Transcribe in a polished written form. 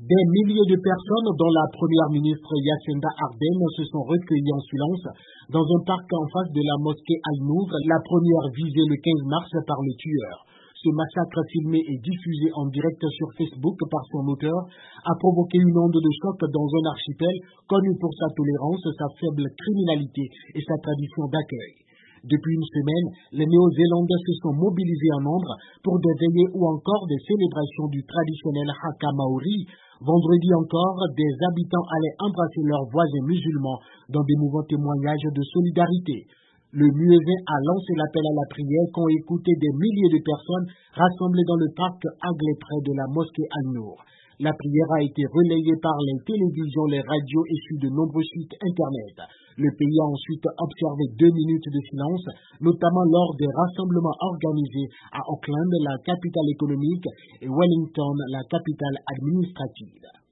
Des milliers de personnes, dont la première ministre Jacinda Ardern, se sont recueillies en silence dans un parc en face de la mosquée Al-Nour, la première visée le 15 mars par le tueur. Ce massacre filmé et diffusé en direct sur Facebook par son auteur a provoqué une onde de choc dans un archipel connu pour sa tolérance, sa faible criminalité et sa tradition d'accueil. Depuis une semaine, les Néo-Zélandais se sont mobilisés en nombre pour des veillées ou encore des célébrations du traditionnel Haka Maori. Vendredi encore, des habitants allaient embrasser leurs voisins musulmans dans des mouvants témoignages de solidarité. Le muezzin a lancé l'appel à la prière qu'ont écouté des milliers de personnes rassemblées dans le parc Agley près de la mosquée Al-Nour. La prière a été relayée par les télévisions, les radios et sur de nombreux sites internet. Le pays a ensuite observé 2 minutes de silence, notamment lors des rassemblements organisés à Auckland, la capitale économique, et Wellington, la capitale administrative.